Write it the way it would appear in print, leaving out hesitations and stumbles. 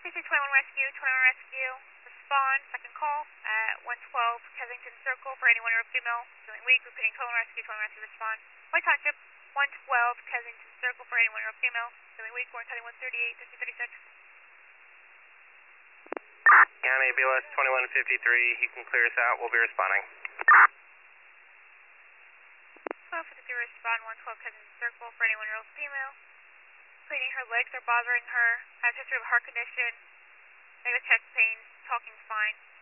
21 Rescue, 21 Rescue. Respond, second call at 112 Kensington Circle for anyone or female. Feeling weak, repeating 21 Rescue, 21 Rescue, respond. White Township, 112 Kensington Circle for anyone or female. Feeling weak, Warren County 138, 1336. County BLS 2153, you can clear us out, we'll be responding. 1253, respond, 112 Kensington Circle for anyone or female. Cleaning her legs are bothering her, has history of heart condition, negative chest pain, talking's fine.